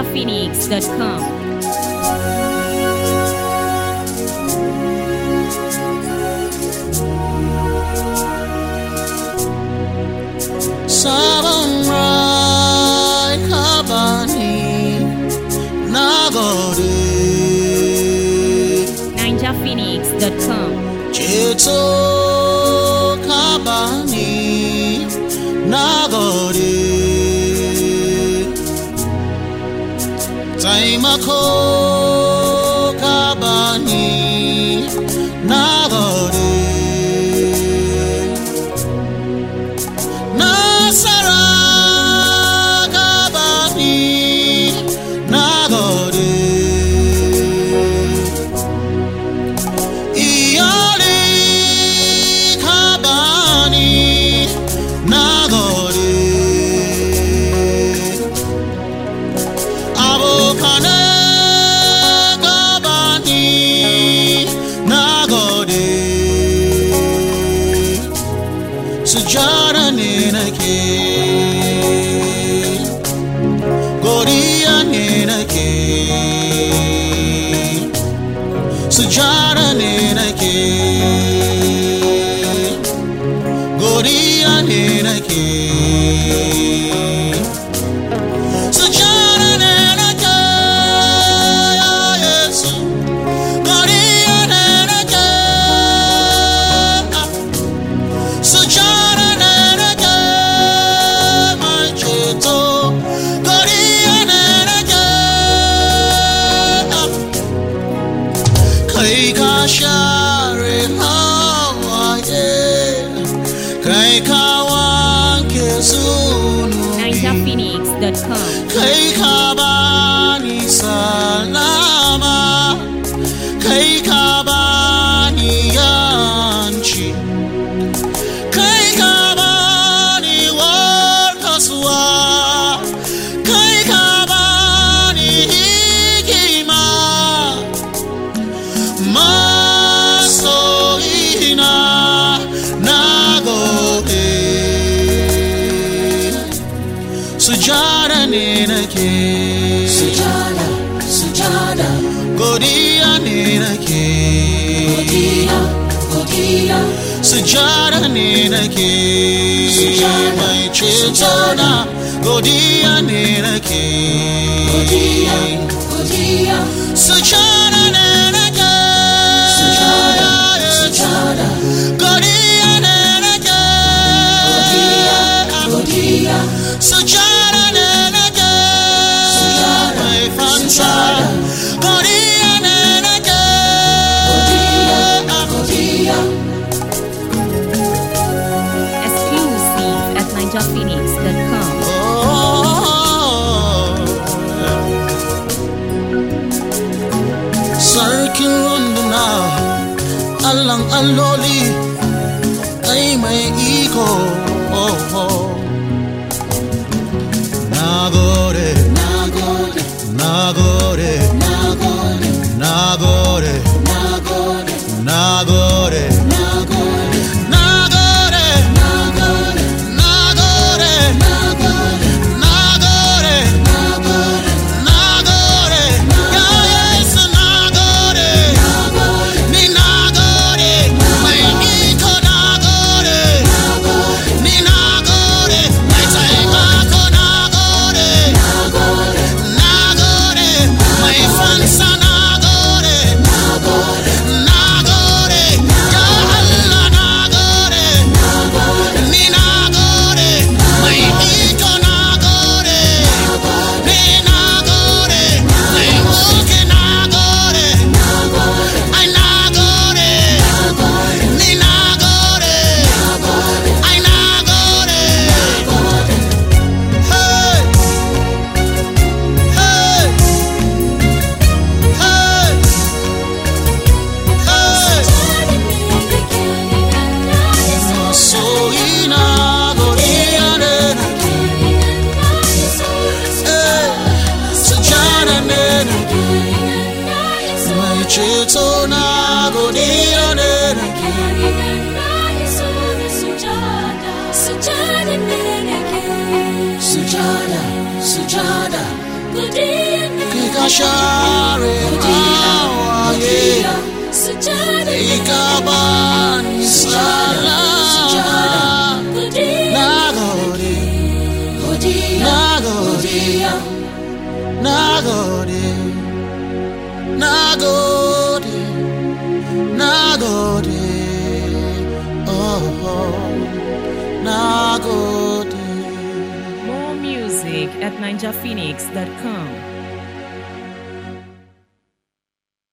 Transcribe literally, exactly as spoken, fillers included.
phoenix dot com. Sabamrai kabani nagode ninja phoenix dot com. Cheto kabani nagode Taimako kabani nagode Sujara nenake Goriya nenake Sujara nenake Goriya nenake Sujara nenake Yesu Goriya nenake Sujara Share hawaye kai kawanke zunu ninja phoenix dot com. kai kabani salama kai kabani yanchi kai kabani warkaswa kai kabani hikima ma Sujada nenake Sujada, sujada Godiya nenake Godiya, godiya Sujada nenake Sujada, Mai cetona Godiya nenake Godiya, godiya Sujada nenake Sujada, sujada Godiya nenake Godiya, godiya Sujada Exclusive at ninja phoenix dot com. Sarkin runduna Allang alloli kai mai iko Nagode Nagode, Nagode nagode, Nagode nagode, Nagode nagode, Nagode nagode, Nagode nagode, Nagode nagode, Nagode Ya Yesu Nagode nagode, Ni Nagode Mai iko Nagode Ni Nagode Mai taimako Nagode nagode, Nagode Nagore, oh, yeah. Sujada Ikabani salama. Nagore, Nagore, Nagore, Nagore, Nagore, oh, oh, Nagore. More music at ninja phoenix dot com.